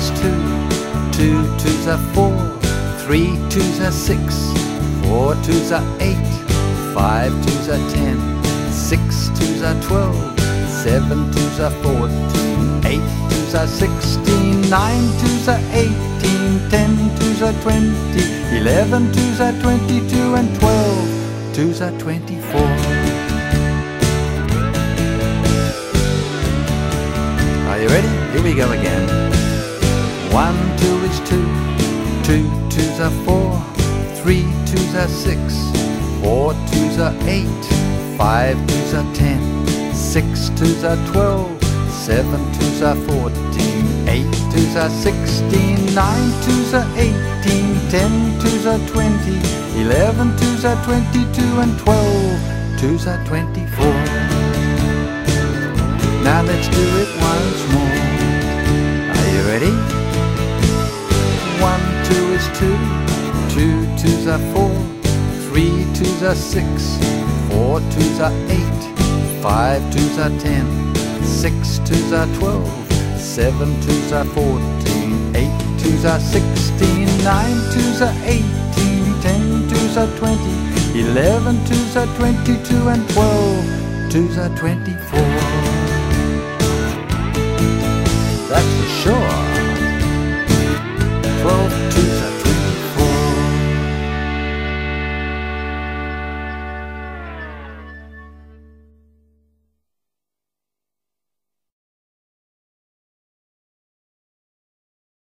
is 2, 2 twos are 4, 3 twos are 6, 4 twos are 8, 5 twos are 10, 6 twos are 12, 7 twos are 14, 8 twos are 16, 9 twos are 18, 10 twos are 20, 11 twos are 22, and 12 twos are 24. Are you ready? Here we go again. 1, 2 is 2, 2 twos are 4, 3 twos are 6, 4 twos are 8, 5 twos are 10, 6 twos are 12, 7 twos are 14, 8 twos are 16, 9 twos are 18, 10 twos are 20, 11 twos are 22, and 12 twos are 24. Now let's do it once more. Are you ready? 1, 2 is 2, 2 twos are 4, 3 twos are 6, 4 twos are 8, 5 twos are 10, 6 twos are 12, 7 twos are 14, 8 twos are 16, 9 twos are 18, 10 twos are 20, 11 twos are 22, and 12 twos are 24. That's for sure.